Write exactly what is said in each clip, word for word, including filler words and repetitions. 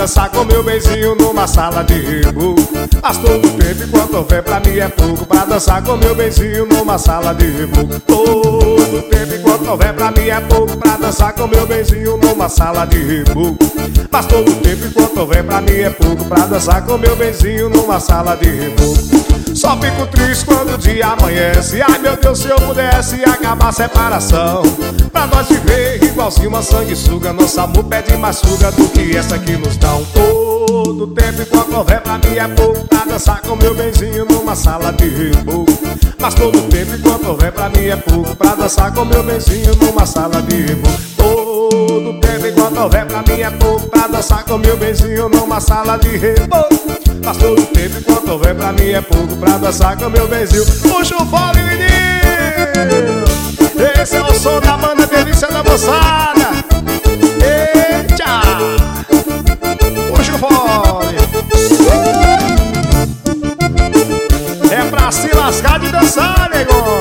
dançar com meu benzinho numa sala de reboco. Mas todo tempo enquanto houver pra mim é pouco pra dançar com meu benzinho numa sala de reboco. Todo tempo enquanto houver pra mim é pouco pra dançar com meu benzinho numa sala de reboco. Mas todo tempo enquanto houver pra mim é pouco pra dançar com meu benzinho numa sala de reboco. Só fico triste quando o dia amanhece. Ai meu Deus, se eu pudesse acabar a separação, pra nós viver igualzinho uma sanguessuga. Nosso amor pede mais fuga do que essa que nos dão. Todo tempo enquanto houver pra mim é pouco pra dançar com meu benzinho numa sala de reboco. Mas todo tempo enquanto houver pra mim é pouco pra dançar com meu benzinho numa sala de reboco. Todo tempo enquanto houver pra mim é pouco pra dançar com meu benzinho numa sala de reboco. Mas todo tempo enquanto houver pra mim é pouco pra dançar com meu benzinho. Puxa o fole, menino! Esse é o som da banda Delícia da Moçada. Eita! Puxa o fole! É pra se lascar de dançar, nego!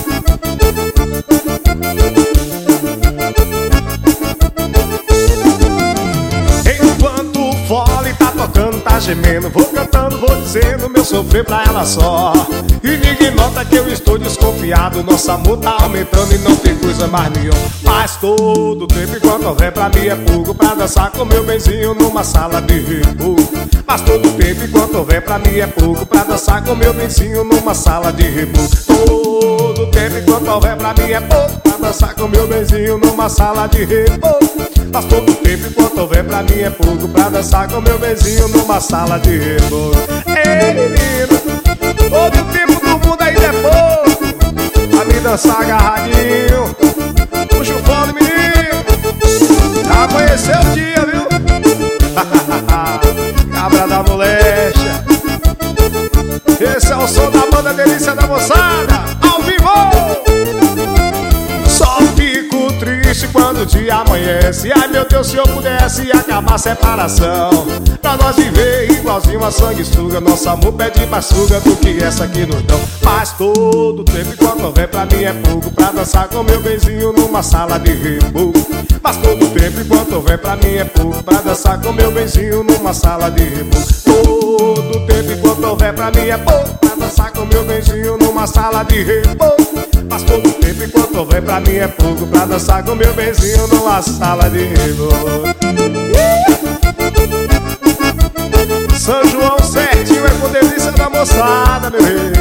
Enquanto o fole tá tocando, tá gemendo, vou cantando, vou dizendo meu sofrer pra ela só. E ninguém nota que eu estou desconfiado. Nosso amor tá aumentando e não tem coisa mais nenhuma. Mas todo tempo enquanto houver pra mim é pouco pra dançar com meu benzinho numa sala de reboco. Mas todo tempo enquanto houver pra mim é pouco pra dançar com meu benzinho numa sala de reboco. Todo tempo enquanto houver pra mim é pouco pra dançar com meu benzinho numa sala de reboco. Mas todo tempo enquanto houver pra mim é pouco pra dançar com meu benzinho numa sala de reboco. Ei menino, todo tempo do mundo ainda é pouco pra me dançar agarradinho. Puxa o fone, menino, já amanheceu o dia, viu? Cabra da molecha. Esse é o som da banda Delícia da Moçada, ao vivo. Só fico triste quando o dia amanhece. Ai meu Deus, se eu pudesse acabar a separação, pra nós viver igualzinho uma sanguessuga. Nosso amor pede mais fuga do que essa que nos dão. Mas todo tempo enquanto houver pra mim é pouco pra dançar com meu benzinho numa sala de reboco. Mas todo tempo enquanto houver pra mim é pouco pra dançar com meu benzinho numa sala de reboco. Todo tempo enquanto houver pra mim é pouco pra dançar com meu benzinho numa sala de reboco. Mas todo tempo enquanto houver pra mim é pouco pra dançar com meu benzinho numa sala de reboco. São João certinho é com Delícia da Moçada, meu rei.